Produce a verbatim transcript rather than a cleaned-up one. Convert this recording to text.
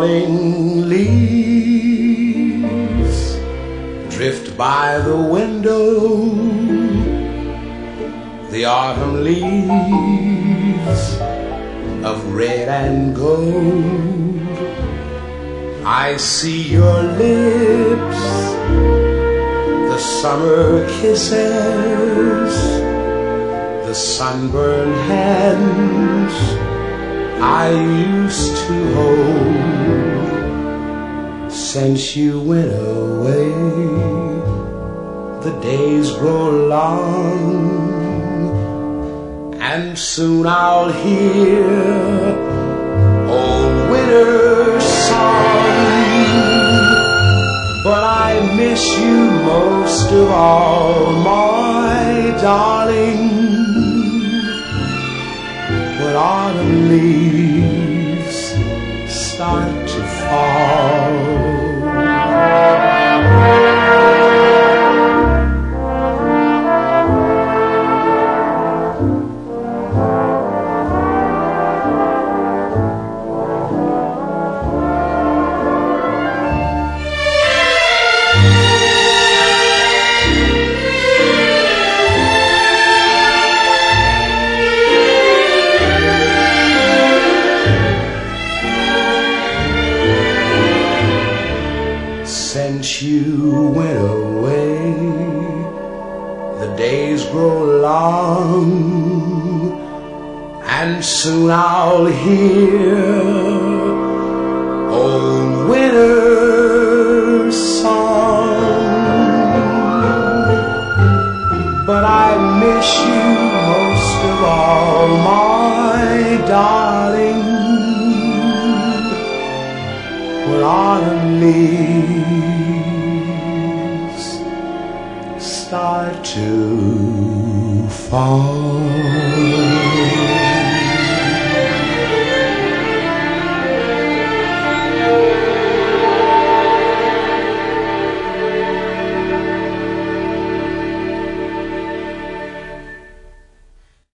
falling leaves drift by the window, the autumn leaves of red and gold. I see your lips, the summer kisses, the sunburned hands I used to hold. Since you went away, the days grow long, and soon I'll hear old winter's song. But I miss you most of all, my darling, when autumn leaves start to fall. Since you went away, the days grow long, and soon I'll hear old winter's song. But I miss you most of all, my darling, when autumn leaves start to fall.